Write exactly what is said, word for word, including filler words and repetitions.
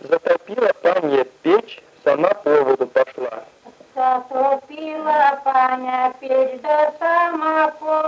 Затопила панья печь, сама по воду пошла. Затопила паня печь, да сама по